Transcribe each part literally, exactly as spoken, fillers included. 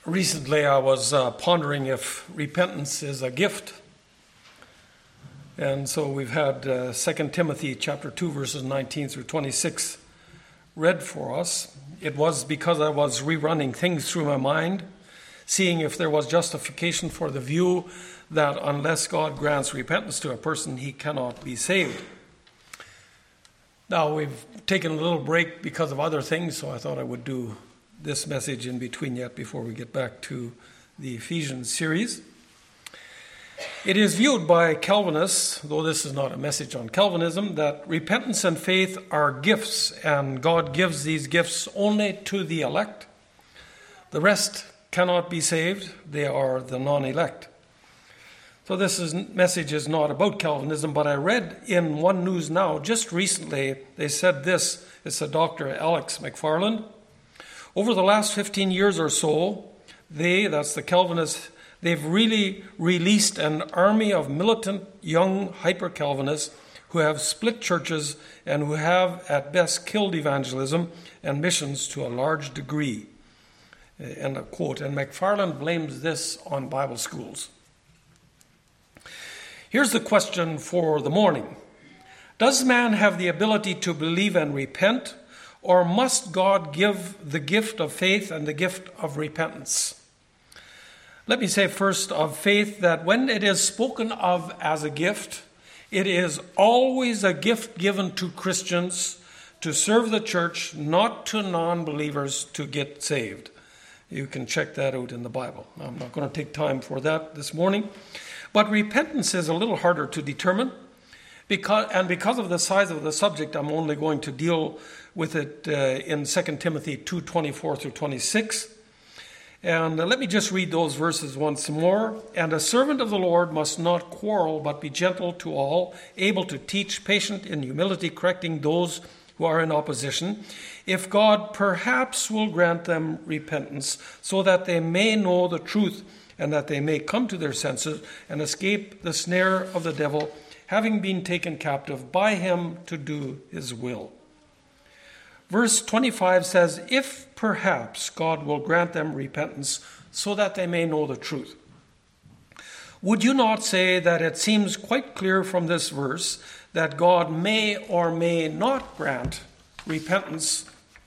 Recently, I was uh, pondering if repentance is a gift. And so we've had uh, Second Timothy chapter two, verses nineteen through twenty-six read for us. It was because I was rerunning things through my mind, seeing if there was justification for the view that unless God grants repentance to a person, he cannot be saved. Now, we've taken a little break because of other things, so I thought I would do this message in between yet before we get back to the Ephesians series. It is viewed by Calvinists, though this is not a message on Calvinism, that repentance and faith are gifts, and God gives these gifts only to the elect. The rest cannot be saved. They are the non-elect. So this is, message is not about Calvinism, but I read in One News Now just recently, they said this. It's a Doctor Alex McFarland. Over the last fifteen years or so, they, that's the Calvinists, they've really released an army of militant young hyper-Calvinists who have split churches and who have at best killed evangelism and missions to a large degree. End of quote. And McFarland blames this on Bible schools. Here's the question for the morning. Does man have the ability to believe and repent, or must God give the gift of faith and the gift of repentance? Let me say first of faith that when it is spoken of as a gift, it is always a gift given to Christians to serve the church, not to non-believers to get saved. You can check that out in the Bible. I'm not going to take time for that this morning. But repentance is a little harder to determine. Because, and because of the size of the subject, I'm only going to deal with it uh, in Second Timothy two, twenty-four through twenty-six. And uh, let me just read those verses once more. And a servant of the Lord must not quarrel, but be gentle to all, able to teach, patient in humility, correcting those who are in opposition, if God perhaps will grant them repentance, so that they may know the truth, and that they may come to their senses and escape the snare of the devil, having been taken captive by him to do his will. Verse twenty-five says, if perhaps God will grant them repentance so that they may know the truth. Would you not say that it seems quite clear from this verse that God may or may not grant repentance?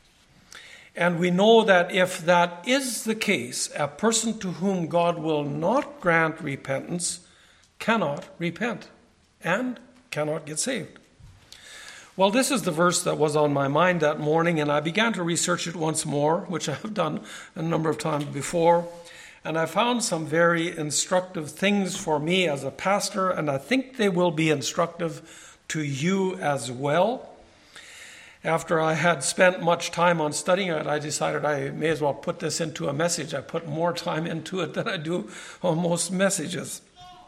And we know that if that is the case, a person to whom God will not grant repentance cannot repent and cannot get saved. Well, this is the verse that was on my mind that morning, and I began to research it once more, which I have done a number of times before, and I found some very instructive things for me as a pastor, and I think they will be instructive to you as well. After I had spent much time on studying it, I decided I may as well put this into a message. I put more time into it than I do on most messages.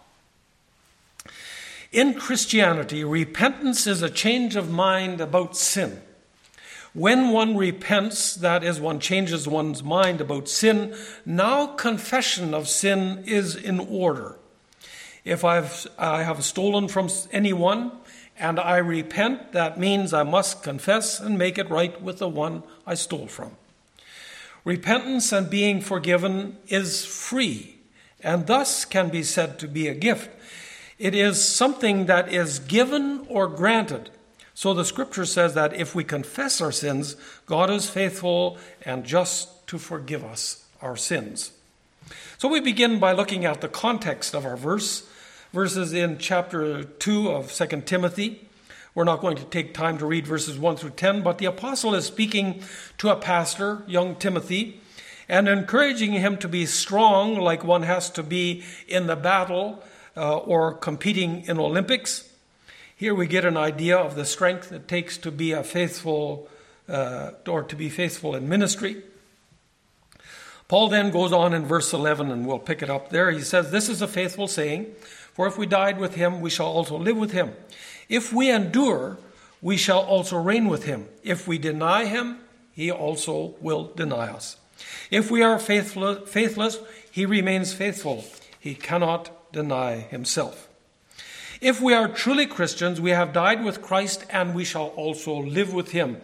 In Christianity, repentance is a change of mind about sin. When one repents, that is, one changes one's mind about sin, now confession of sin is in order. If I've, I have stolen from anyone and I repent, that means I must confess and make it right with the one I stole from. Repentance and being forgiven is free, and thus can be said to be a gift. It is something that is given or granted. So the scripture says that if we confess our sins, God is faithful and just to forgive us our sins. So we begin by looking at the context of our verse, verses in chapter two of Second Timothy. We're not going to take time to read verses one through ten, but the apostle is speaking to a pastor, young Timothy, and encouraging him to be strong like one has to be in the battle uh, or competing in Olympics. Here we get an idea of the strength it takes to be a faithful uh, or to be faithful in ministry. Paul then goes on in verse eleven, and we'll pick it up there. He says, this is a faithful saying, for if we died with him, we shall also live with him. If we endure, we shall also reign with him. If we deny him, he also will deny us. If we are faithless, faithless, he remains faithful. He cannot deny himself. If we are truly Christians, we have died with Christ, and we shall also live with him.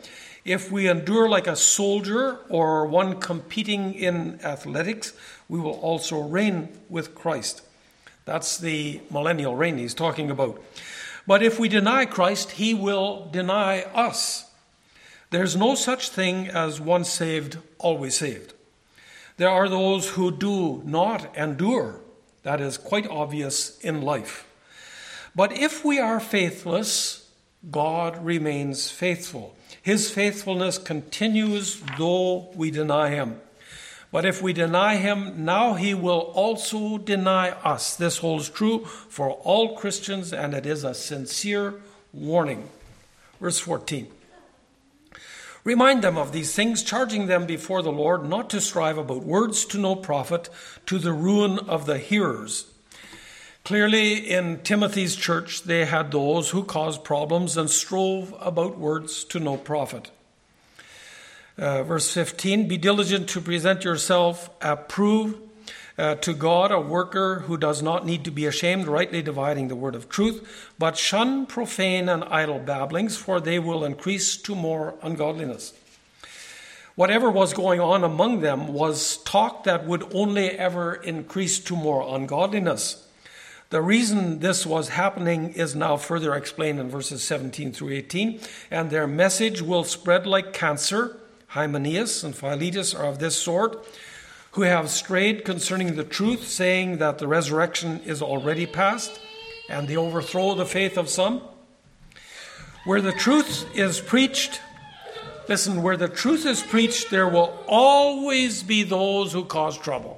If we endure like a soldier or one competing in athletics, we will also reign with Christ. That's the millennial reign he's talking about. But if we deny Christ, he will deny us. There's no such thing as once saved, always saved. There are those who do not endure. That is quite obvious in life. But if we are faithless, God remains faithful. His faithfulness continues though we deny him. But if we deny him, now he will also deny us. This holds true for all Christians, and it is a sincere warning. Verse fourteen. Remind them of these things, charging them before the Lord not to strive about words to no profit, to the ruin of the hearers. Clearly, in Timothy's church, they had those who caused problems and strove about words to no profit. Uh, verse fifteen, be diligent to present yourself approved uh, to God, a worker who does not need to be ashamed, rightly dividing the word of truth, but shun profane and idle babblings, for they will increase to more ungodliness. Whatever was going on among them was talk that would only ever increase to more ungodliness. The reason this was happening is now further explained in verses seventeen through eighteen, and their message will spread like cancer. Hymenaeus and Philetus are of this sort, who have strayed concerning the truth, saying that the resurrection is already past, and they overthrow the faith of some. Where the truth is preached, listen, where the truth is preached, there will always be those who cause trouble.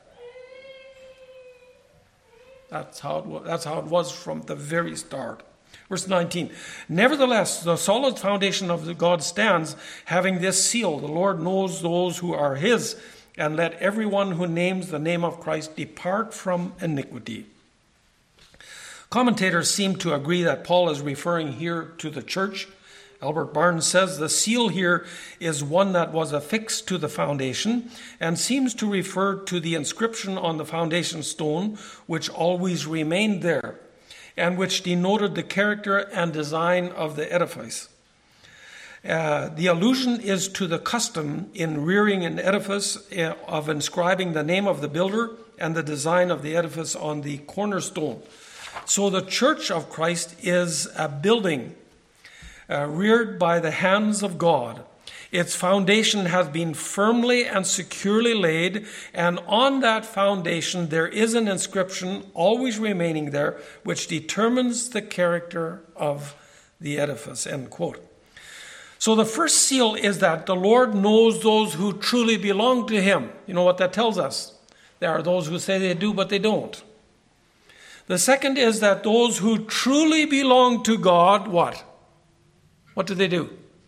That's how it was, that's how it was from the very start. Verse nineteen, nevertheless, the solid foundation of the God stands, having this seal, the Lord knows those who are his, and let everyone who names the name of Christ depart from iniquity. Commentators seem to agree that Paul is referring here to the church. Albert Barnes says the seal here is one that was affixed to the foundation and seems to refer to the inscription on the foundation stone, which always remained there, and which denoted the character and design of the edifice. Uh, the allusion is to the custom in rearing an edifice uh, of inscribing the name of the builder and the design of the edifice on the cornerstone. So the church of Christ is a building uh, reared by the hands of God. Its foundation has been firmly and securely laid, and on that foundation there is an inscription always remaining there, which determines the character of the edifice, end quote. So the first seal is that the Lord knows those who truly belong to him. You know what that tells us? There are those who say they do, but they don't. The second is that those who truly belong to God, what? What do they do?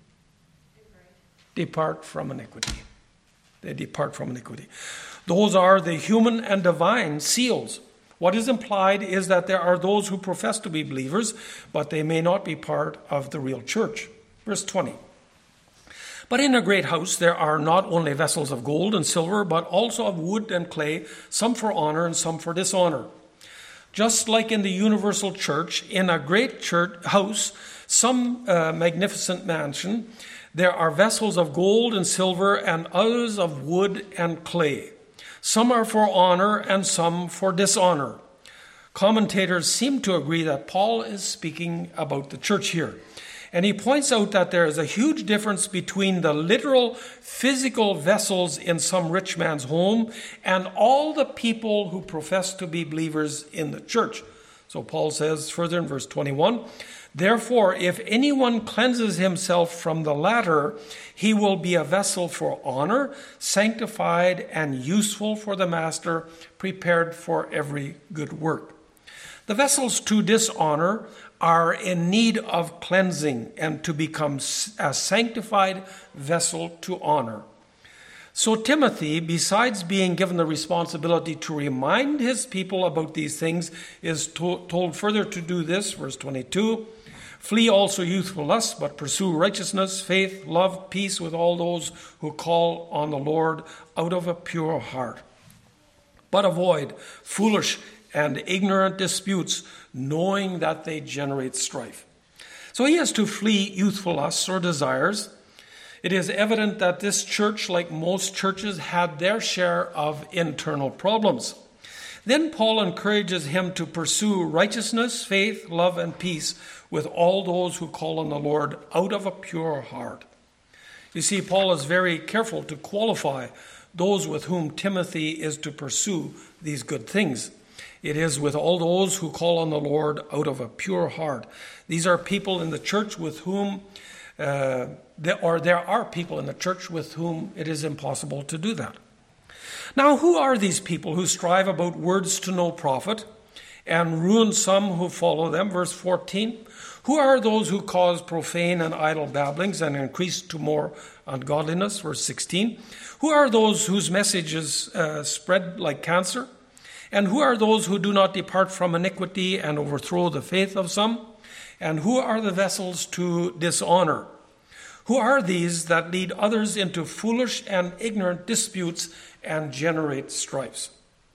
Depart from iniquity. They depart from iniquity. Those are the human and divine seals. What is implied is that there are those who profess to be believers, but they may not be part of the real church. Verse twenty. But in a great house there are not only vessels of gold and silver, but also of wood and clay, some for honor and some for dishonor. Just like in the universal church, in a great church house, some uh, magnificent mansion, there are vessels of gold and silver and others of wood and clay. Some are for honor and some for dishonor. Commentators seem to agree that Paul is speaking about the church here. And he points out that there is a huge difference between the literal physical vessels in some rich man's home and all the people who profess to be believers in the church. So Paul says further in verse twenty-one, therefore, if anyone cleanses himself from the latter, he will be a vessel for honor, sanctified and useful for the master, prepared for every good work. The vessels to dishonor are in need of cleansing and to become a sanctified vessel to honor. So Timothy, besides being given the responsibility to remind his people about these things, is to- told further to do this, verse twenty-two, flee also youthful lust, but pursue righteousness, faith, love, peace with all those who call on the Lord out of a pure heart. But avoid foolish and ignorant disputes, knowing that they generate strife. So he has to flee youthful lusts or desires. It is evident that this church, like most churches, had their share of internal problems. Then Paul encourages him to pursue righteousness, faith, love, and peace with all those who call on the Lord out of a pure heart. You see, Paul is very careful to qualify those with whom Timothy is to pursue these good things. It is with all those who call on the Lord out of a pure heart. These are people in the church with whom, uh, there, or there are people in the church with whom it is impossible to do that. Now, who are these people who strive about words to no profit and ruin some who follow them? Verse fourteen. Who are those who cause profane and idle babblings and increase to more ungodliness? Verse sixteen. Who are those whose messages uh, spread like cancer? And who are those who do not depart from iniquity and overthrow the faith of some? And who are the vessels to dishonor? Who are these that lead others into foolish and ignorant disputes and generate strifes?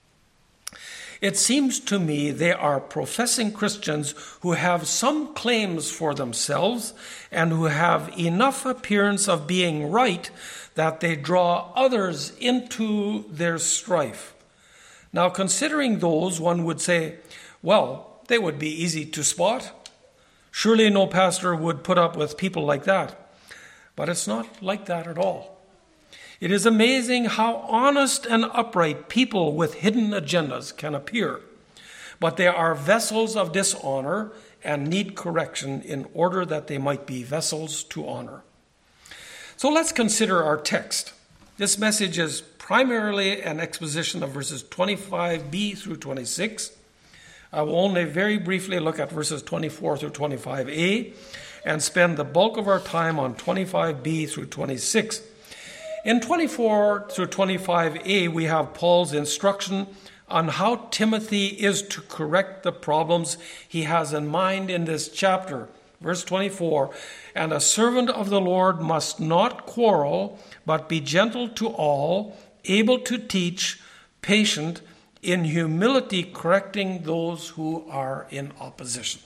It seems to me they are professing Christians who have some claims for themselves and who have enough appearance of being right that they draw others into their strife. Now, considering those, one would say, well, they would be easy to spot. Surely no pastor would put up with people like that. But it's not like that at all. It is amazing how honest and upright people with hidden agendas can appear. But they are vessels of dishonor and need correction in order that they might be vessels to honor. So let's consider our text. This message is primarily an exposition of verses twenty-five b through twenty-six. I will only very briefly look at verses twenty-four through twenty-five a and spend the bulk of our time on twenty-five b through twenty-six. In twenty-four through twenty-five a, we have Paul's instruction on how Timothy is to correct the problems he has in mind in this chapter. Verse twenty-four, and a servant of the Lord must not quarrel, but be gentle to all, able to teach, patient, in humility correcting those who are in opposition.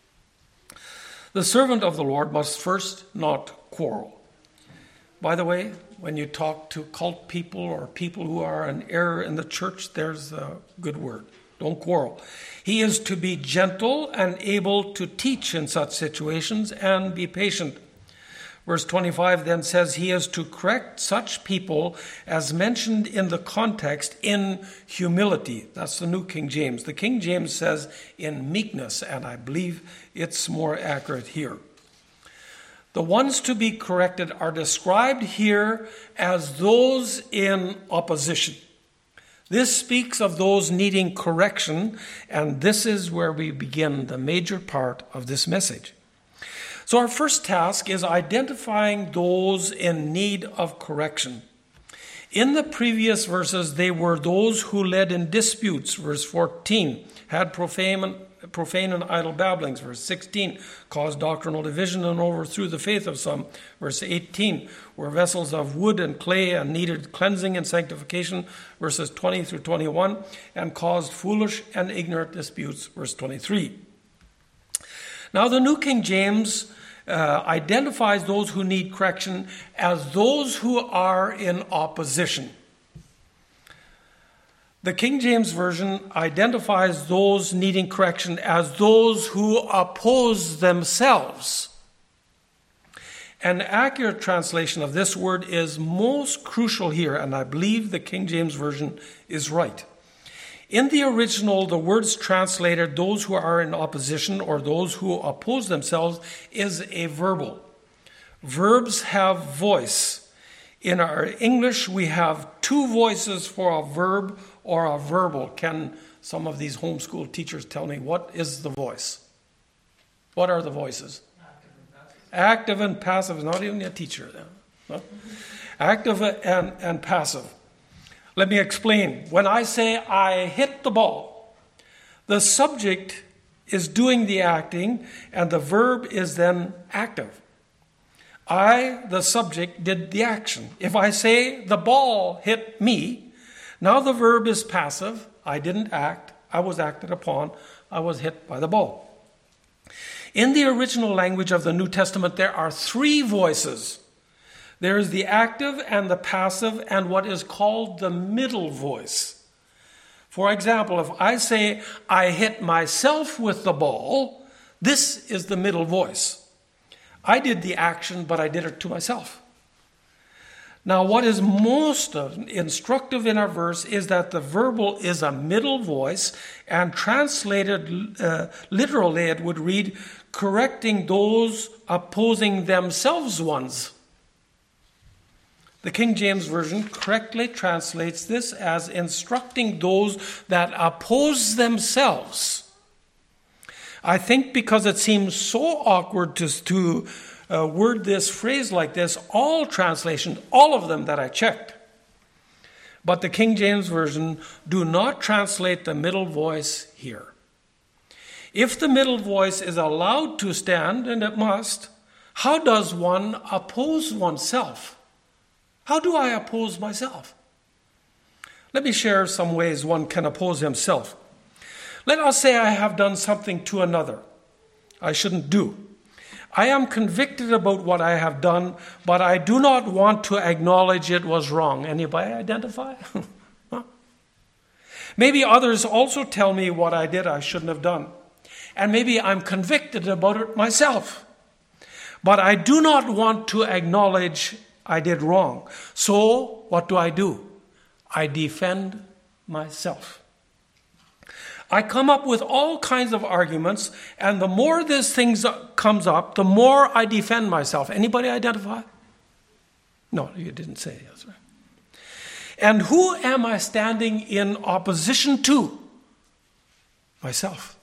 The servant of the Lord must first not quarrel. By the way, when you talk to cult people or people who are in error in the church, there's a good word. Don't quarrel. He is to be gentle and able to teach in such situations and be patient. Verse twenty-five then says he is to correct such people as mentioned in the context in humility. That's the New King James. The King James says in meekness, and I believe it's more accurate here. The ones to be corrected are described here as those in opposition. This speaks of those needing correction, and this is where we begin the major part of this message. So our first task is identifying those in need of correction. In the previous verses, they were those who led in disputes, verse fourteen, had profane, profane and idle babblings, verse sixteen, caused doctrinal division and overthrew the faith of some, verse eighteen, were vessels of wood and clay and needed cleansing and sanctification, verses twenty through twenty-one, and caused foolish and ignorant disputes, verse twenty-three. Now the New King James uh, identifies those who need correction as those who are in opposition. The King James Version identifies those needing correction as those who oppose themselves. An accurate translation of this word is most crucial here, and I believe the King James Version is right. In the original, the words translated those who are in opposition or those who oppose themselves is a verbal. Verbs have voice. In our English, we have two voices for a verb or a verbal. Can some of these homeschool teachers tell me what is the voice? What are the voices? Active and passive. Active and passive. Not even a teacher then. No? Active and, and passive. Let me explain. When I say I hit the ball, the subject is doing the acting and the verb is then active. I, the subject, did the action. If I say the ball hit me, now the verb is passive. I didn't act. I was acted upon. I was hit by the ball. In the original language of the New Testament, there are three voices. There is the active and the passive and what is called the middle voice. For example, if I say, I hit myself with the ball, this is the middle voice. I did the action, but I did it to myself. Now, what is most instructive in our verse is that the verbal is a middle voice, and translated uh, literally it would read, correcting those opposing themselves ones. The King James Version correctly translates this as instructing those that oppose themselves. I think because it seems so awkward to, to uh, word this phrase like this, all translations, all of them that I checked, but the King James Version do not translate the middle voice here. If the middle voice is allowed to stand, and it must, how does one oppose oneself? How do I oppose myself? Let me share some ways one can oppose himself. Let us say I have done something to another I shouldn't do. I am convicted about what I have done, but I do not want to acknowledge it was wrong. Anybody identify? Huh? Maybe others also tell me what I did I shouldn't have done. And maybe I'm convicted about it myself. But I do not want to acknowledge I did wrong. So what do I do? I defend myself. I come up with all kinds of arguments, and the more this thing comes up, the more I defend myself. Anybody identify? No, you didn't say yes. Right? And who am I standing in opposition to? Myself.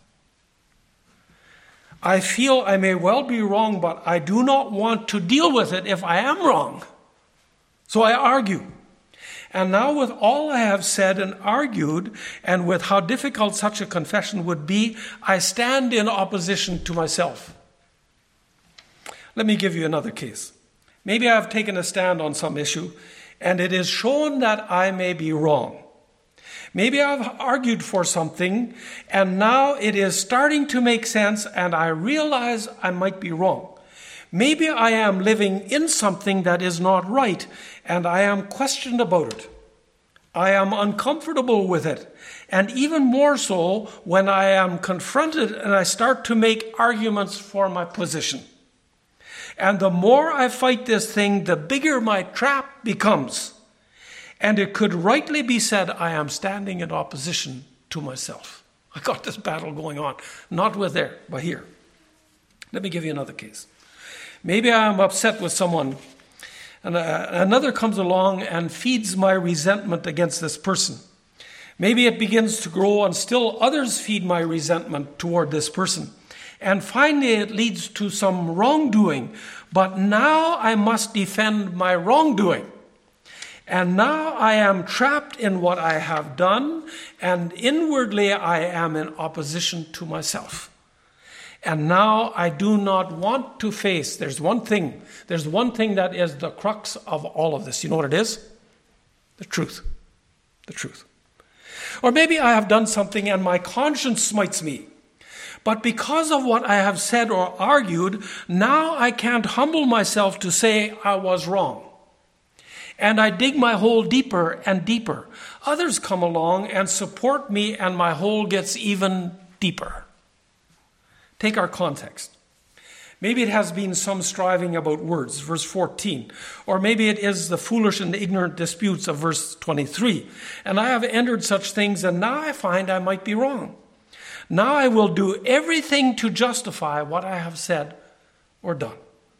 I feel I may well be wrong, but I do not want to deal with it if I am wrong. So I argue. And now with all I have said and argued, and with how difficult such a confession would be, I stand in opposition to myself. Let me give you another case. Maybe I have taken a stand on some issue, and it is shown that I may be wrong. Maybe I've argued for something, and now it is starting to make sense, and I realize I might be wrong. Maybe I am living in something that is not right, and I am questioned about it. I am uncomfortable with it, and even more so when I am confronted and I start to make arguments for my position. And the more I fight this thing, the bigger my trap becomes. And it could rightly be said I am standing in opposition to myself. I got this battle going on, not with there, but here. Let me give you another case. Maybe I am upset with someone, and uh, another comes along and feeds my resentment against this person. Maybe it begins to grow, and still others feed my resentment toward this person. And finally it leads to some wrongdoing, but now I must defend my wrongdoing. And now I am trapped in what I have done, and inwardly I am in opposition to myself. And now I do not want to face, there's one thing, there's one thing that is the crux of all of this. You know what it is? The truth. The truth. Or maybe I have done something and my conscience smites me. But because of what I have said or argued, now I can't humble myself to say I was wrong. And I dig my hole deeper and deeper. Others come along and support me, and my hole gets even deeper. Take our context. Maybe it has been some striving about words, verse fourteen. Or maybe it is the foolish and ignorant disputes of verse twenty-three. And I have entered such things, and now I find I might be wrong. Now I will do everything to justify what I have said or done.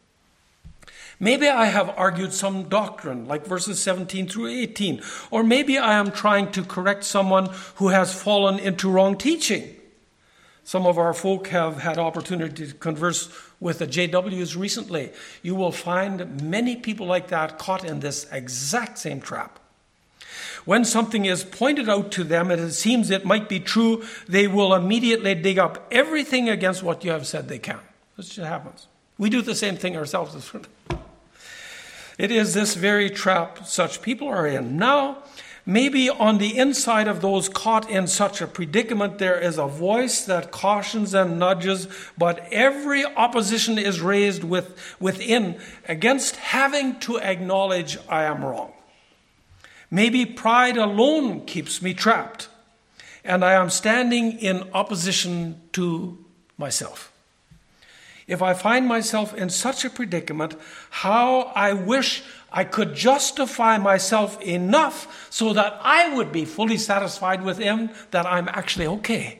Maybe I have argued some doctrine, like verses seventeen through eighteen. Or maybe I am trying to correct someone who has fallen into wrong teaching. Some of our folk have had opportunity to converse with the J Ws recently. You will find many people like that caught in this exact same trap. When something is pointed out to them and it seems it might be true, they will immediately dig up everything against what you have said they can. This just happens. We do the same thing ourselves. It is this very trap such people are in. Now, Maybe on the inside of those caught in such a predicament, there is a voice that cautions and nudges, but every opposition is raised with, within against having to acknowledge I am wrong. Maybe pride alone keeps me trapped, and I am standing in opposition to myself. If I find myself in such a predicament, how I wish I could justify myself enough so that I would be fully satisfied with Him that I'm actually okay.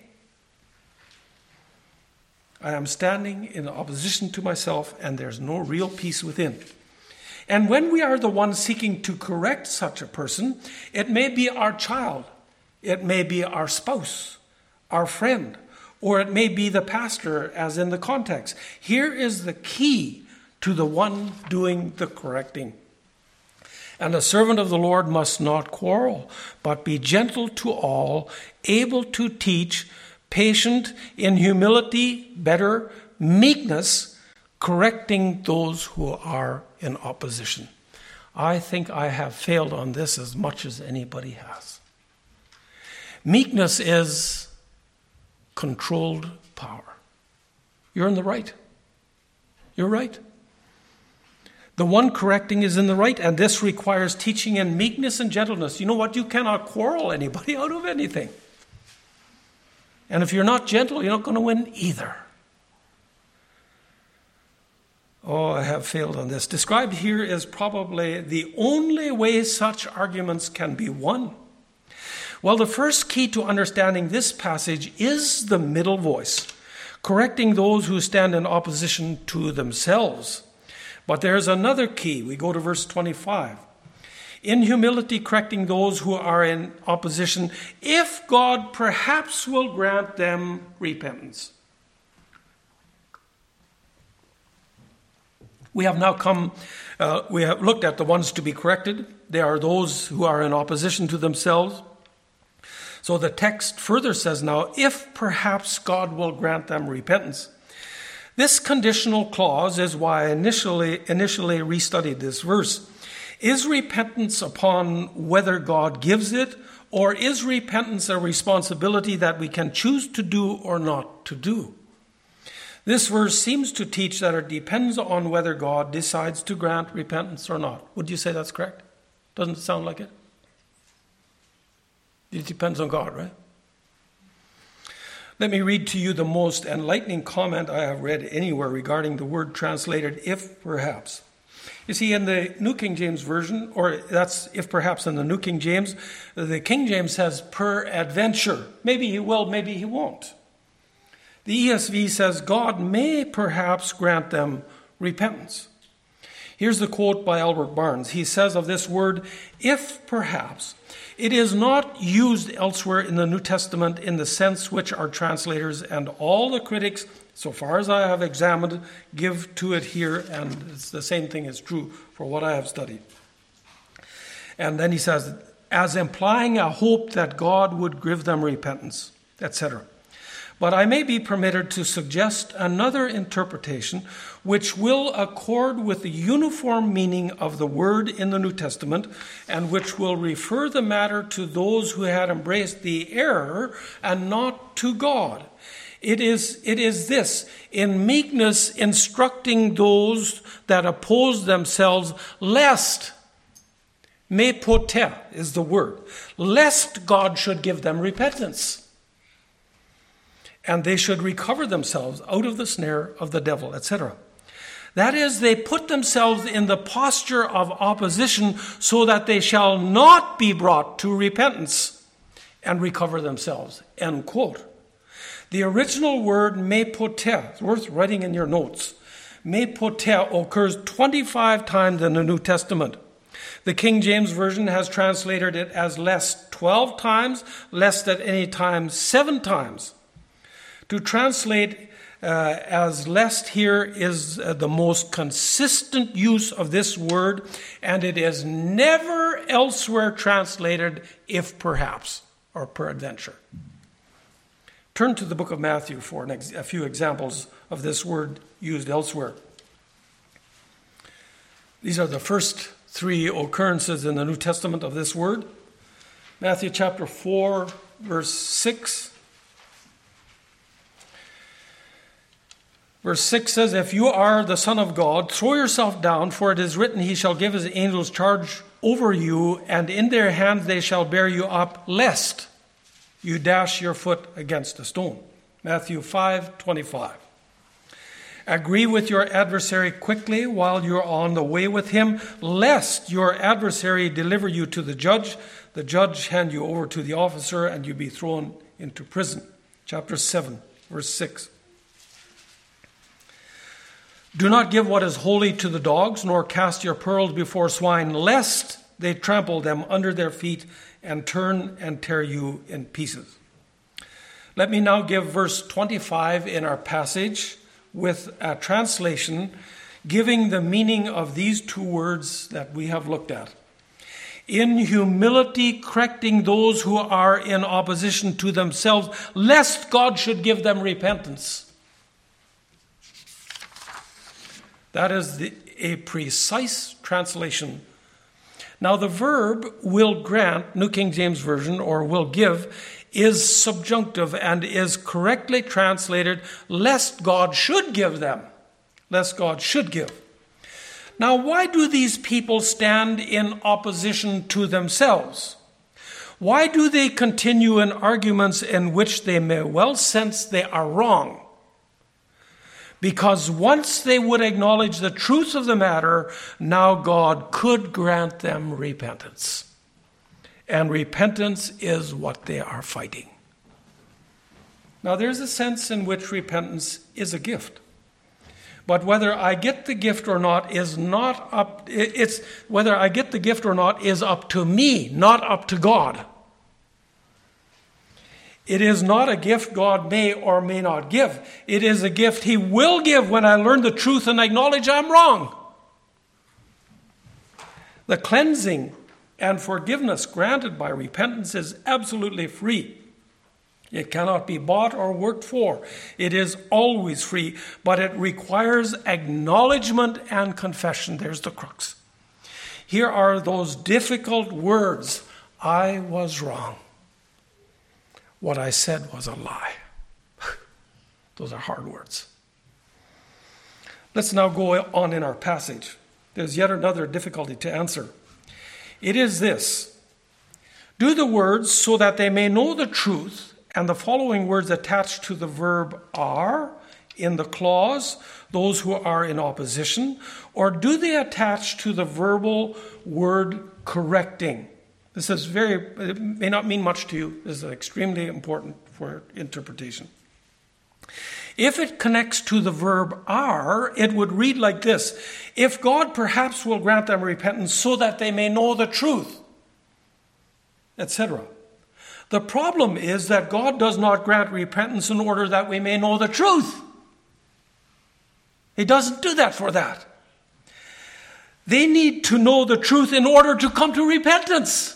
I am standing in opposition to myself, and there's no real peace within. And when we are the ones seeking to correct such a person, it may be our child, it may be our spouse, our friend, or it may be the pastor, as in the context. Here is the key to the one doing the correcting. And a servant of the Lord must not quarrel, but be gentle to all, able to teach, patient in humility, better, meekness, correcting those who are in opposition. I think I have failed on this as much as anybody has. Meekness is controlled power. You're in the right. You're right. The one correcting is in the right, and this requires teaching in meekness and gentleness. You know what? You cannot quarrel anybody out of anything. And if you're not gentle, you're not going to win either. Oh, I have failed on this. Described here is probably the only way such arguments can be won. Well, the first key to understanding this passage is the middle voice, correcting those who stand in opposition to themselves. But there's another key. We go to verse twenty-five. In humility, correcting those who are in opposition, if God perhaps will grant them repentance. We have now come, uh, we have looked at the ones to be corrected. They are those who are in opposition to themselves. So the text further says now, if perhaps God will grant them repentance. This conditional clause is why I initially, initially restudied this verse. Is repentance upon whether God gives it, or is repentance a responsibility that we can choose to do or not to do? This verse seems to teach that it depends on whether God decides to grant repentance or not. Would you say that's correct? Doesn't it sound like it? It depends on God, right? Let me read to you the most enlightening comment I have read anywhere regarding the word translated if perhaps. You see, in the New King James Version, or that's if perhaps in the New King James, the King James says peradventure. Maybe he will, maybe he won't. The E S V says God may perhaps grant them repentance. Here's the quote by Albert Barnes. He says of this word, if perhaps, it is not used elsewhere in the New Testament in the sense which our translators and all the critics, so far as I have examined, give to it here, and it's the same thing is true for what I have studied. And then he says, as implying a hope that God would give them repentance, et cetera. But I may be permitted to suggest another interpretation which will accord with the uniform meaning of the word in the New Testament and which will refer the matter to those who had embraced the error and not to God. It is, it is this, in meekness instructing those that oppose themselves, lest, me poter is the word, lest God should give them repentance. And they should recover themselves out of the snare of the devil, et cetera. That is, they put themselves in the posture of opposition so that they shall not be brought to repentance and recover themselves, end quote. The original word me poter, it's worth writing in your notes. Me poter occurs twenty-five times in the New Testament. The King James Version has translated it as lest twelve times, lest at any time seven times. To translate uh, as lest here is uh, the most consistent use of this word, and it is never elsewhere translated if perhaps or peradventure. Turn to the book of Matthew for an ex- a few examples of this word used elsewhere. These are the first three occurrences in the New Testament of this word. Matthew chapter four, verse six. Verse six says, "If you are the Son of God, throw yourself down, for it is written, He shall give His angels charge over you, and in their hands they shall bear you up, lest you dash your foot against a stone." Matthew five twenty-five. "Agree with your adversary quickly while you're on the way with him, lest your adversary deliver you to the judge, the judge hand you over to the officer, and you be thrown into prison." Chapter seven, verse six. "Do not give what is holy to the dogs, nor cast your pearls before swine, lest they trample them under their feet and turn and tear you in pieces." Let me now give verse twenty-five in our passage with a translation giving the meaning of these two words that we have looked at. "In humility correcting those who are in opposition to themselves, lest God should give them repentance." That is the, a precise translation. Now the verb "will grant," New King James Version, or "will give," is subjunctive and is correctly translated, "lest God should give them." Lest God should give. Now, why do these people stand in opposition to themselves? Why do they continue in arguments in which they may well sense they are wrong? Because once they would acknowledge the truth of the matter, now God could grant them repentance. And repentance is what they are fighting. Now, there's a sense in which repentance is a gift. But whether I get the gift or not is not up, it's whether I get the gift or not is up to me, not up to God. It is not a gift God may or may not give. It is a gift He will give when I learn the truth and acknowledge I'm wrong. The cleansing and forgiveness granted by repentance is absolutely free. It cannot be bought or worked for. It is always free, but it requires acknowledgement and confession. There's the crux. Here are those difficult words. I was wrong. What I said was a lie. Those are hard words. Let's now go on in our passage. There's yet another difficulty to answer. It is this: do the words so that they may know the truth, and the following words attached to the verb are in the clause, those who are in opposition, or do they attach to the verbal word correcting? This is very, it may not mean much to you. This is extremely important for interpretation. If it connects to the verb are, it would read like this: if God perhaps will grant them repentance so that they may know the truth, et cetera. The problem is that God does not grant repentance in order that we may know the truth. He doesn't do that for that. They need to know the truth in order to come to repentance.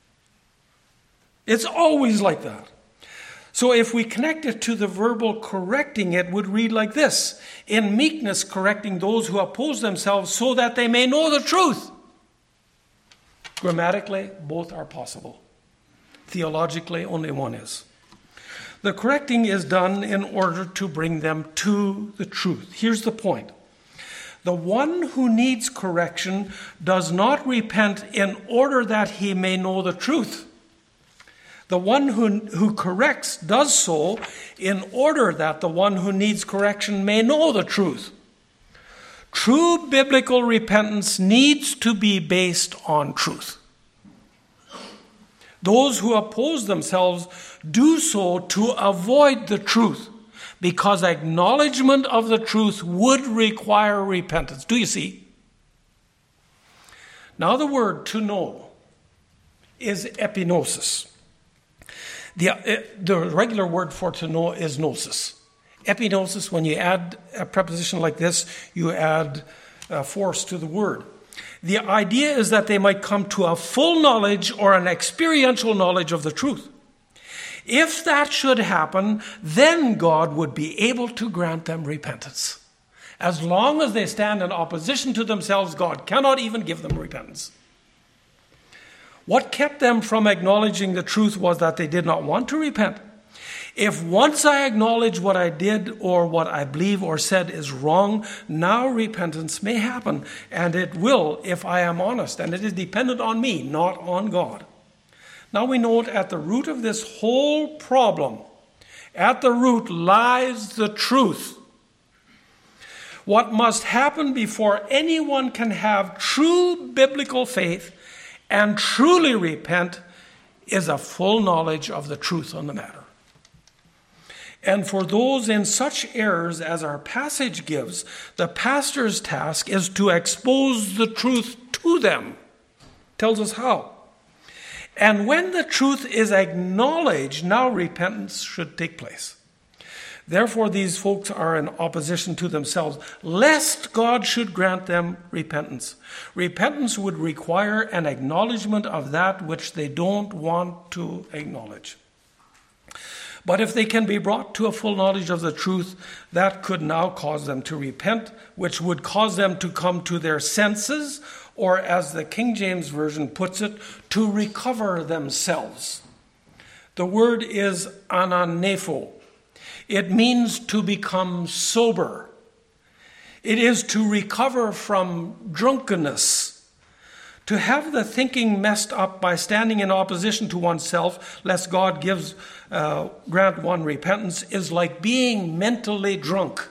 It's always like that. So if we connect it to the verbal correcting, it would read like this: in meekness correcting those who oppose themselves so that they may know the truth. Grammatically, both are possible. Theologically, only one is. The correcting is done in order to bring them to the truth. Here's the point. The one who needs correction does not repent in order that he may know the truth. The one who, who corrects does so in order that the one who needs correction may know the truth. True biblical repentance needs to be based on truth. Those who oppose themselves do so to avoid the truth, because acknowledgement of the truth would require repentance. Do you see? Now the word to know is epinosis. The, uh, the regular word for to know is gnosis. Epinosis, when you add a preposition like this, you add uh, force to the word. The idea is that they might come to a full knowledge or an experiential knowledge of the truth. If that should happen, then God would be able to grant them repentance. As long as they stand in opposition to themselves, God cannot even give them repentance. What kept them from acknowledging the truth was that they did not want to repent. If once I acknowledge what I did or what I believe or said is wrong, now repentance may happen, and it will if I am honest, and it is dependent on me, not on God. Now we note at the root of this whole problem, at the root lies the truth. What must happen before anyone can have true biblical faith and truly repent is a full knowledge of the truth on the matter. And for those in such errors as our passage gives, the pastor's task is to expose the truth to them. Tells us how. And when the truth is acknowledged, now repentance should take place. Therefore, these folks are in opposition to themselves, lest God should grant them repentance. Repentance would require an acknowledgement of that which they don't want to acknowledge. But if they can be brought to a full knowledge of the truth, that could now cause them to repent, which would cause them to come to their senses, or as the King James Version puts it, to recover themselves. The word is ananepho. It means to become sober. It is to recover from drunkenness. To have the thinking messed up by standing in opposition to oneself, lest God gives uh, grant one repentance, is like being mentally drunk.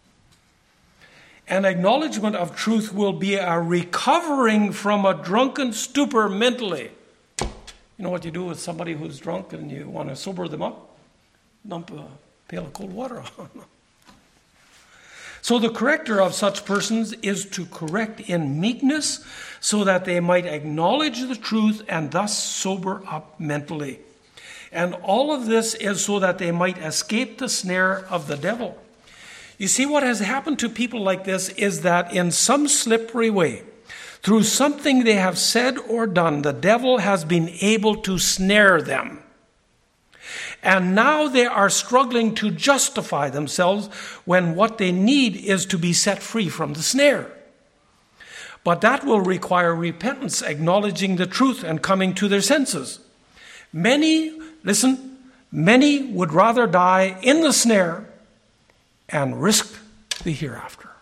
An acknowledgement of truth will be a recovering from a drunken stupor mentally. You know what you do with somebody who's drunk and you want to sober them up? Dump a pail of cold water on them. So the corrector of such persons is to correct in meekness so that they might acknowledge the truth and thus sober up mentally. And all of this is so that they might escape the snare of the devil. You see, what has happened to people like this is that in some slippery way, through something they have said or done, the devil has been able to snare them. And now they are struggling to justify themselves when what they need is to be set free from the snare. But that will require repentance, acknowledging the truth and coming to their senses. Many, listen, many would rather die in the snare and risk the hereafter.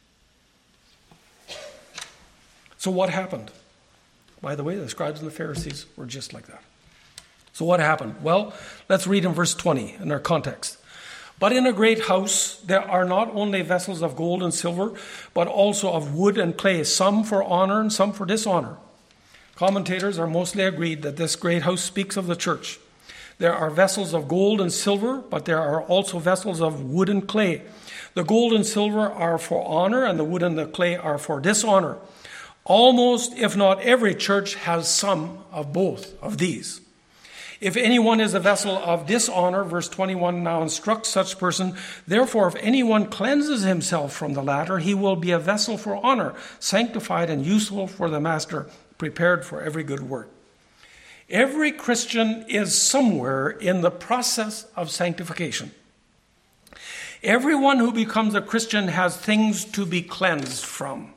So what happened? By the way, the scribes and the Pharisees were just like that. So what happened? Well, let's read in verse twenty in our context. But in a great house there are not only vessels of gold and silver, but also of wood and clay, some for honor and some for dishonor. Commentators are mostly agreed that this great house speaks of the church. There are vessels of gold and silver, but there are also vessels of wood and clay. The gold and silver are for honor, and the wood and the clay are for dishonor. Almost, if not every church, has some of both of these. If anyone is a vessel of dishonor, verse twenty-one now instructs such person, therefore if anyone cleanses himself from the latter, he will be a vessel for honor, sanctified and useful for the master, prepared for every good work. Every Christian is somewhere in the process of sanctification. Everyone who becomes a Christian has things to be cleansed from.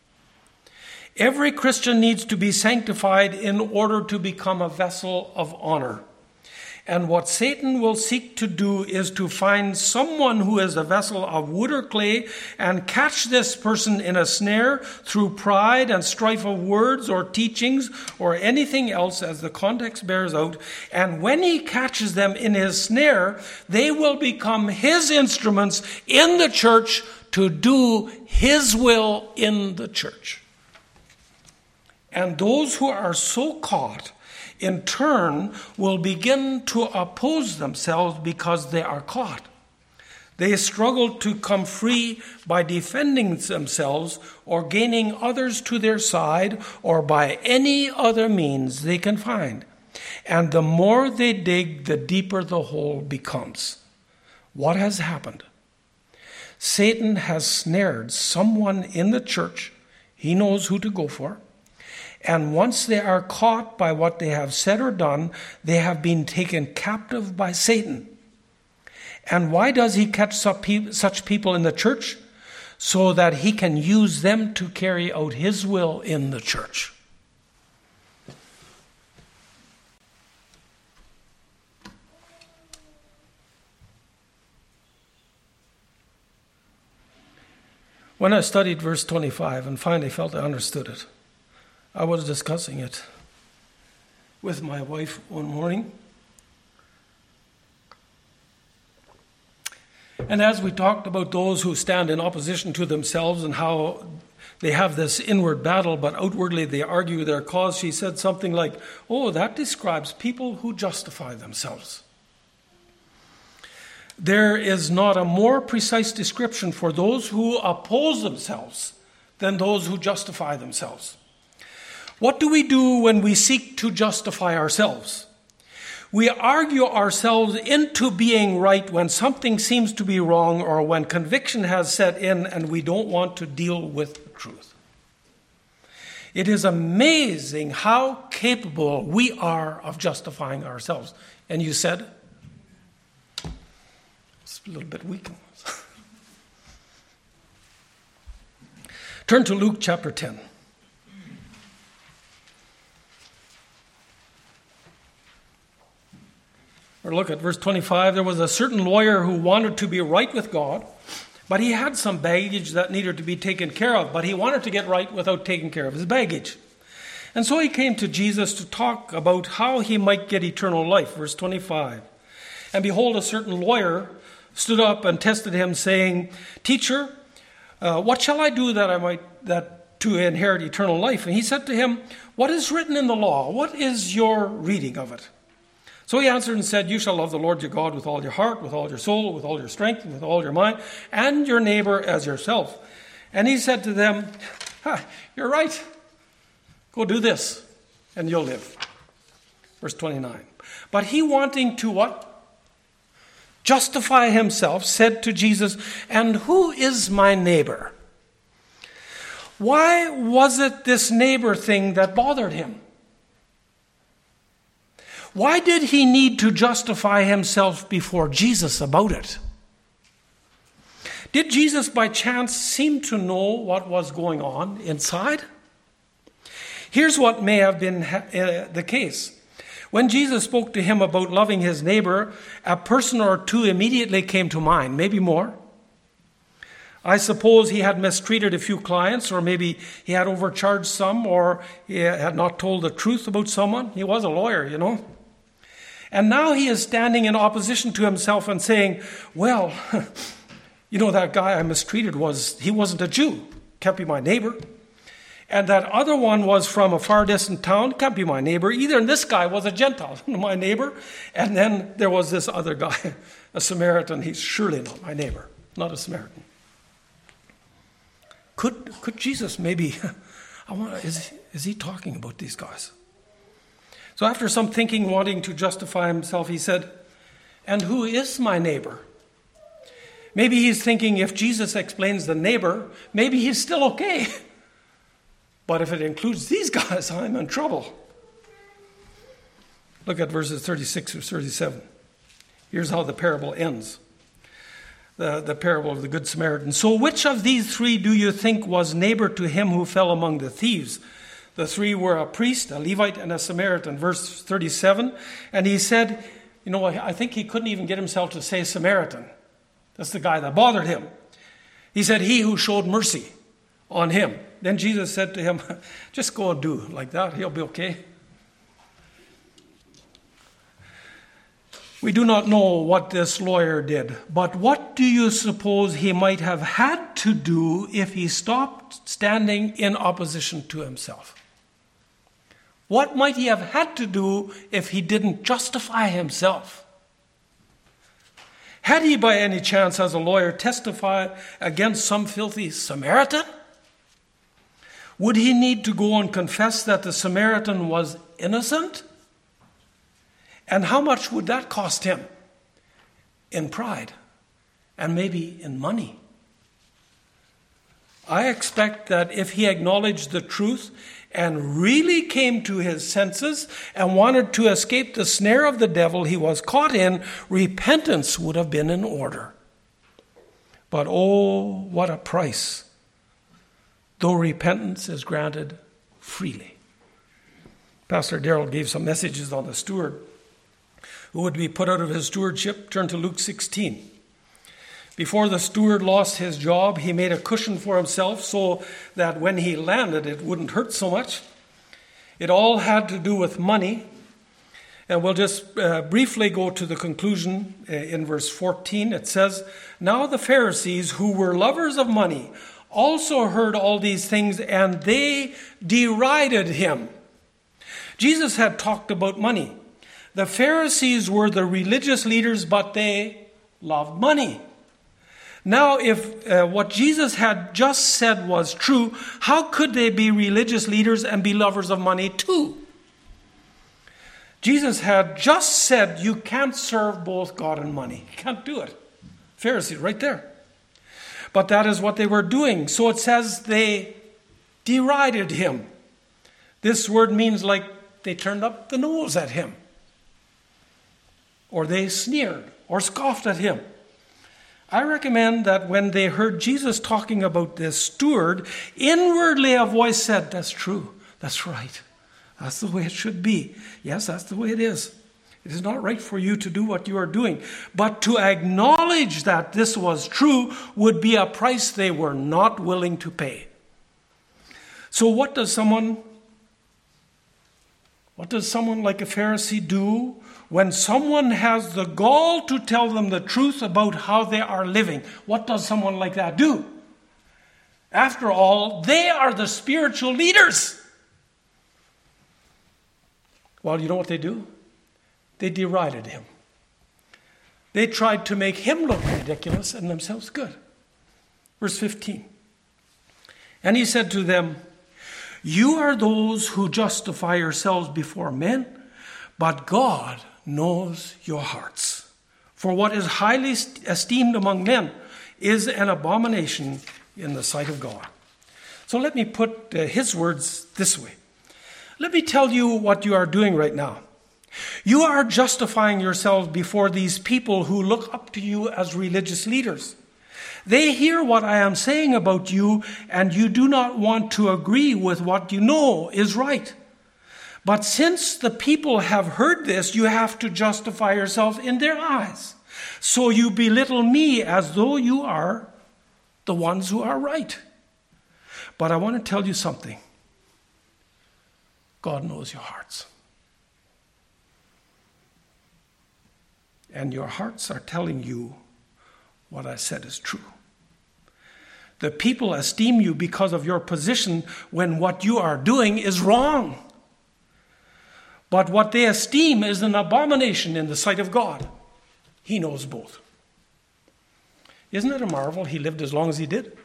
Every Christian needs to be sanctified in order to become a vessel of honor. And what Satan will seek to do is to find someone who is a vessel of wood or clay and catch this person in a snare through pride and strife of words or teachings or anything else as the context bears out. And when he catches them in his snare, they will become his instruments in the church to do his will in the church. And those who are so caught, in turn, will begin to oppose themselves because they are caught. They struggle to come free by defending themselves or gaining others to their side or by any other means they can find. And the more they dig, the deeper the hole becomes. What has happened? Satan has snared someone in the church. He knows who to go for. And once they are caught by what they have said or done, they have been taken captive by Satan. And why does he catch such people in the church? So that he can use them to carry out his will in the church. When I studied verse twenty-five and finally felt I understood it, I was discussing it with my wife one morning. And as we talked about those who stand in opposition to themselves and how they have this inward battle, but outwardly they argue their cause, she said something like, oh, that describes people who justify themselves. There is not a more precise description for those who oppose themselves than those who justify themselves. What do we do when we seek to justify ourselves? We argue ourselves into being right when something seems to be wrong or when conviction has set in and we don't want to deal with the truth. It is amazing how capable we are of justifying ourselves. And you said, it's a little bit weak. Turn to Luke chapter ten. Or look at verse twenty-five. There was a certain lawyer who wanted to be right with God, but he had some baggage that needed to be taken care of, but he wanted to get right without taking care of his baggage. And so he came to Jesus to talk about how he might get eternal life. Verse twenty-five. And behold, a certain lawyer stood up and tested him, saying, Teacher, uh, what shall I do that I might that to inherit eternal life? And he said to him, What is written in the law? What is your reading of it? So he answered and said, You shall love the Lord your God with all your heart, with all your soul, with all your strength, and with all your mind, and your neighbor as yourself. And he said to them, ha, You're right. Go do this, and you'll live. Verse twenty-nine. But he, wanting to what? Justify himself, said to Jesus, And who is my neighbor? Why was it this neighbor thing that bothered him? Why did he need to justify himself before Jesus about it? Did Jesus by chance seem to know what was going on inside? Here's what may have been uh, the case. When Jesus spoke to him about loving his neighbor, a person or two immediately came to mind, maybe more. I suppose he had mistreated a few clients, or maybe he had overcharged some, or he had not told the truth about someone. He was a lawyer, you know. And now he is standing in opposition to himself and saying, well, you know, that guy I mistreated, was he wasn't a Jew, can't be my neighbor. And that other one was from a far distant town, can't be my neighbor either. And this guy was a Gentile, my neighbor. And then there was this other guy, a Samaritan. He's surely not my neighbor, not a Samaritan. Could could Jesus maybe, I want, is, is he talking about these guys? So after some thinking, wanting to justify himself, he said, And who is my neighbor? Maybe he's thinking if Jesus explains the neighbor, maybe he's still okay. But if it includes these guys, I'm in trouble. Look at verses thirty-six or thirty-seven. Here's how the parable ends. The, the parable of the Good Samaritan. So which of these three do you think was neighbor to him who fell among the thieves? The three were a priest, a Levite, and a Samaritan. Verse thirty-seven. And he said, you know, I think he couldn't even get himself to say Samaritan. That's the guy that bothered him. He said, he who showed mercy on him. Then Jesus said to him, just go and do like that. He'll be okay. We do not know what this lawyer did, but what do you suppose he might have had to do if he stopped standing in opposition to himself? What might he have had to do if he didn't justify himself? Had he by any chance, as a lawyer, testified against some filthy Samaritan? Would he need to go and confess that the Samaritan was innocent? And how much would that cost him? In pride and maybe in money. I expect that if he acknowledged the truth and really came to his senses and wanted to escape the snare of the devil he was caught in, repentance would have been in order. But oh, what a price, though repentance is granted freely. Pastor Darrell gave some messages on the steward who would be put out of his stewardship. Turn to Luke sixteen. Before the steward lost his job, he made a cushion for himself so that when he landed, it wouldn't hurt so much. It all had to do with money. And we'll just uh, briefly go to the conclusion uh, in verse fourteen. It says, "Now the Pharisees, who were lovers of money, also heard all these things, and they derided him." Jesus had talked about money. The Pharisees were the religious leaders, but they loved money. Now, if uh, what Jesus had just said was true, how could they be religious leaders and be lovers of money too? Jesus had just said you can't serve both God and money. You can't do it. Pharisees, right there. But that is what they were doing. So it says they derided him. This word means like they turned up the nose at him. Or they sneered or scoffed at him. I recommend that when they heard Jesus talking about this steward, inwardly a voice said, "That's true. That's right. That's the way it should be. Yes, that's the way it is. It is not right for you to do what you are doing." But to acknowledge that this was true would be a price they were not willing to pay. So what does someone, what does someone like a Pharisee do when someone has the gall to tell them the truth about how they are living? What does someone like that do? After all, they are the spiritual leaders. Well, you know what they do? They derided him. They tried to make him look ridiculous and themselves good. Verse fifteen. "And he said to them, 'You are those who justify yourselves before men, but God knows your hearts. For what is highly esteemed among men is an abomination in the sight of God.'" So let me put uh, his words this way. Let me tell you what you are doing right now. You are justifying yourselves before these people who look up to you as religious leaders. They hear what I am saying about you, and you do not want to agree with what you know is right. But since the people have heard this, you have to justify yourself in their eyes. So you belittle me as though you are the ones who are right. But I want to tell you something. God knows your hearts. And your hearts are telling you what I said is true. The people esteem you because of your position when what you are doing is wrong. But what they esteem is an abomination in the sight of God. He knows both. Isn't it a marvel he lived as long as he did?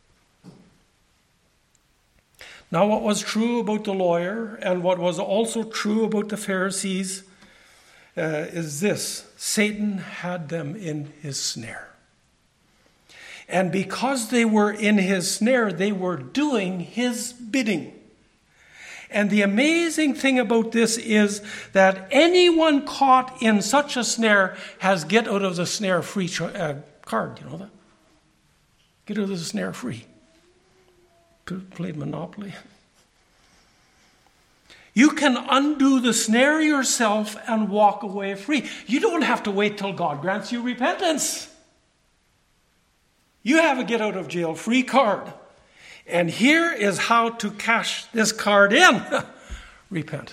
Now, what was true about the lawyer and what was also true about the Pharisees uh, is this. Satan had them in his snare. And because they were in his snare, they were doing his bidding. And the amazing thing about this is that anyone caught in such a snare has get out of the snare free cho- uh, card. You know that? Get out of the snare free. Played Monopoly. You can undo the snare yourself and walk away free. You don't have to wait till God grants you repentance. You have a get out of jail free card. And here is how to cash this card in. Repent.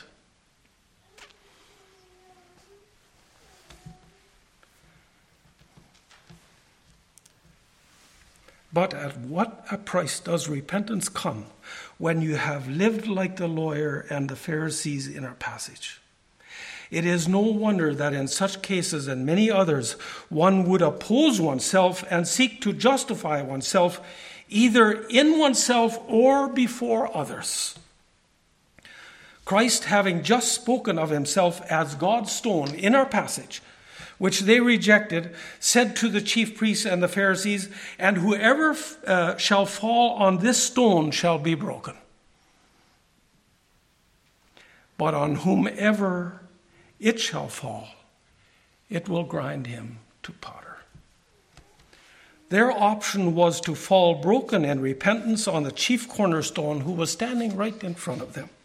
But at what a price does repentance come when you have lived like the lawyer and the Pharisees in our passage? It is no wonder that in such cases and many others, one would oppose oneself and seek to justify oneself either in oneself or before others. Christ, having just spoken of himself as God's stone in our passage, which they rejected, said to the chief priests and the Pharisees, "And whoever uh, shall fall on this stone shall be broken. But on whomever it shall fall, it will grind him to powder." Their option was to fall broken in repentance on the chief cornerstone who was standing right in front of them,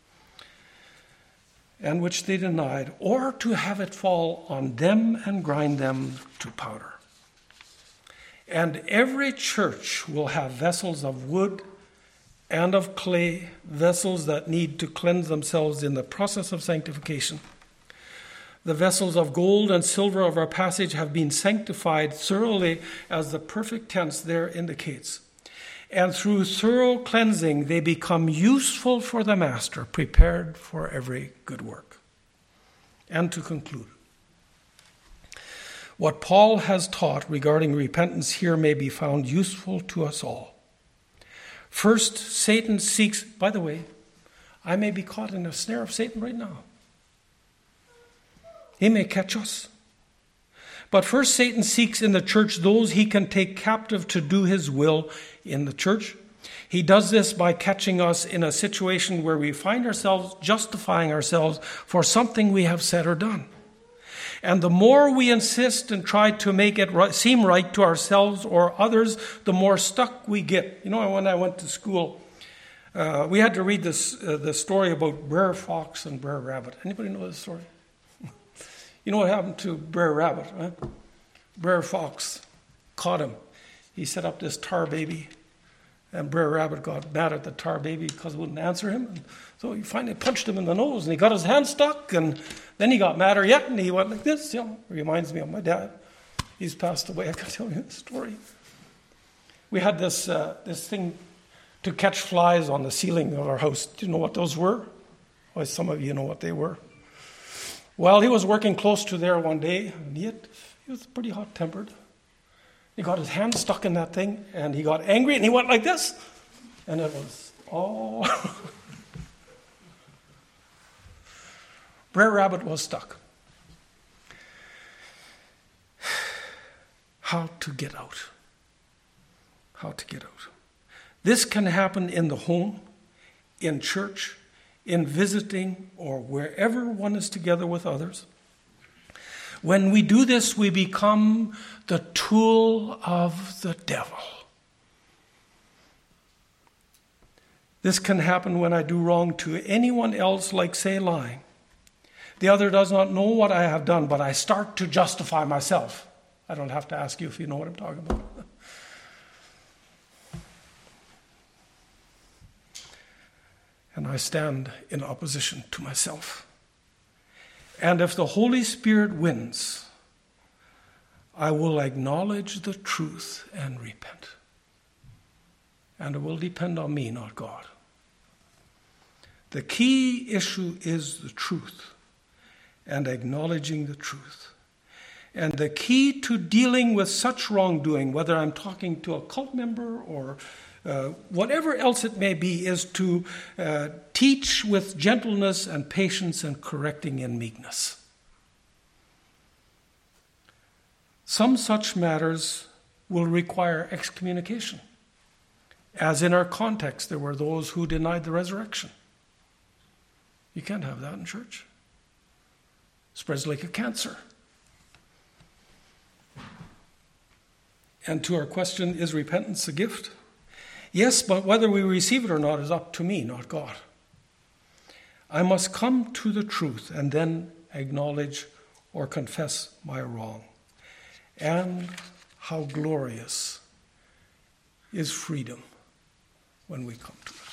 and which they denied, or to have it fall on them and grind them to powder. And every church will have vessels of wood and of clay, vessels that need to cleanse themselves in the process of sanctification. The vessels of gold and silver of our passage have been sanctified thoroughly, as the perfect tense there indicates. And through thorough cleansing, they become useful for the master, prepared for every good work. And to conclude, what Paul has taught regarding repentance here may be found useful to us all. First, Satan seeks, by the way, I may be caught in a snare of Satan right now. He may catch us. But first, Satan seeks in the church those he can take captive to do his will in the church. He does this by catching us in a situation where we find ourselves justifying ourselves for something we have said or done. And the more we insist and try to make it right, seem right to ourselves or others, the more stuck we get. You know, when I went to school, uh, we had to read this uh, the story about Brer Fox and Brer Rabbit. Anybody know this story? You know what happened to Brer Rabbit? Right? Brer Fox caught him. He set up this tar baby, and Brer Rabbit got mad at the tar baby because it wouldn't answer him. And so he finally punched him in the nose, and he got his hand stuck, and then he got madder yet, and he went like this. You know, it reminds me of my dad. He's passed away. I can tell you this story. We had this uh, this thing to catch flies on the ceiling of our house. Do you know what those were? Well, some of you know what they were. Well, he was working close to there one day, and he, had, he was pretty hot-tempered. He got his hand stuck in that thing, and he got angry, and he went like this. And it was all... Brer Rabbit was stuck. How to get out. How to get out. This can happen in the home, in church, in visiting, or wherever one is together with others. When we do this, we become the tool of the devil. This can happen when I do wrong to anyone else, like, say, lying. The other does not know what I have done, but I start to justify myself. I don't have to ask you if you know what I'm talking about. And I stand in opposition to myself. And if the Holy Spirit wins, I will acknowledge the truth and repent. And it will depend on me, not God. The key issue is the truth and acknowledging the truth. And the key to dealing with such wrongdoing, whether I'm talking to a cult member or uh, whatever else it may be, is to uh, teach with gentleness and patience and correcting in meekness. Some such matters will require excommunication. As in our context, there were those who denied the resurrection. You can't have that in church. It spreads like a cancer. And to our question, is repentance a gift? Yes, but whether we receive it or not is up to me, not God. I must come to the truth and then acknowledge or confess my wrong. And how glorious is freedom when we come to it.